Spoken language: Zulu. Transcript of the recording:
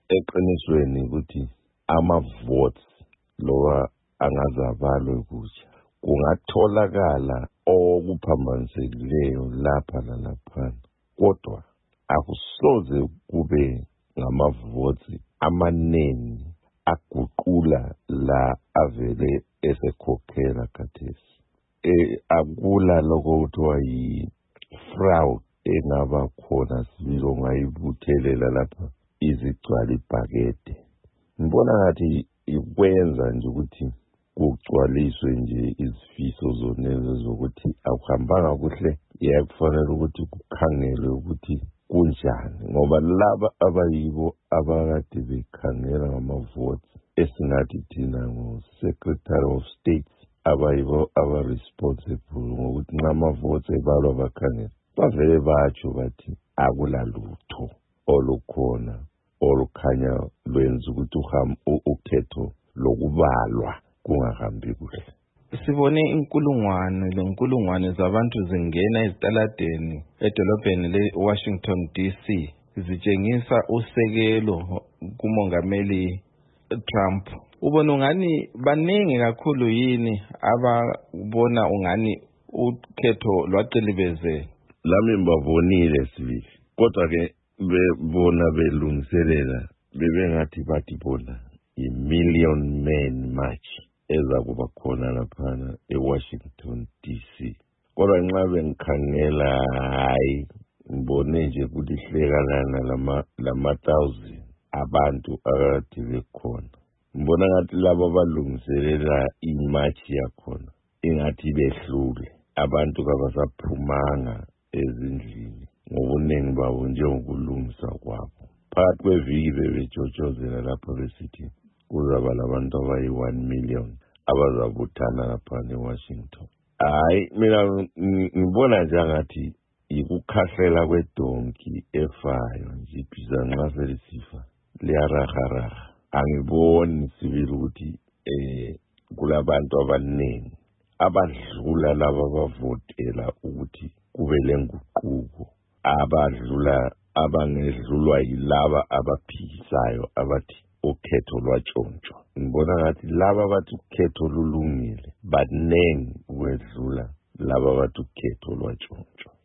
eqinisweni ukuthi ama-votes lowa angazabalwe kutsha kungatholakala okuphambanisekileyo lapha nalaphana, kodwa akusoze kube ngama-votes amaningi aguqula la avele esekhokhela khathesi. Akula lokho kuthiwa yi-fraud engaba khona sibilo ngayibuthelela lapha izigcwala ibhakede. Ngibona ngathi ikwenza nje ukuthi kugcwaliswe nje izifiso zonezo zokuthi akuhambanga kuhle, kufanele ukuthi kukhangelwe ukuthi kunjani, ngoba laba abayibo abakade bekhangela ngama-votes esingathi thina ngo-Secretary of State abayibo aba-responsible ngokuthi nxa ama-votes ebalwa bakhangela bavele batsho bathi akulalutho olukhona olukhanya lwenza ukuthi ukhetho lokubalwa kungahambi kuhle. Sibone inkulungwane zabantu zingena ezitaladeni edolobheni le-Washington DC zitshengisa usekelo kumongameli Trump. Ubona ungani baningi kakhulu yini ababona ungani ukhetho lwaqilibeze? Lami mbabonile sibili, kodwa ke bebona belungiselela bebengathi bathi bona i-Million Man March eza kuba khona laphana eWashington DC. Kodwa nxa bengikhangela hayi ngibone nje ukuthi ihlekalana lama-1,000 abantu akade bekhona. Ngibona ngathi labo abalungiselela imatch yakhona ingathi behlule, abantu kabasaphumanga ezindlini ngobuningi babo njengokulungisa kwabo. Phakathi kweviki bebejotshozela lapho besithi kuzaba labantu abayi-1 million abazabuthana lapha eWashington. Hayi mina ngibona njengathi ikukhahlela kwedonki efayo nje, ibhiza nxa selisifa liyaraharaha. Angiboni sibili ukuthi kulabantu abaningi abadlula laba abavotela ukuthi kube lenguquko, abangedlulwa yilaba abaphikisayo abathi ukhetho lwatshontshwa. Ngibona ngathi laba abathi ukhetho lulungile banengi ukwedlula laba abathi ukhetho lwatshontshwa.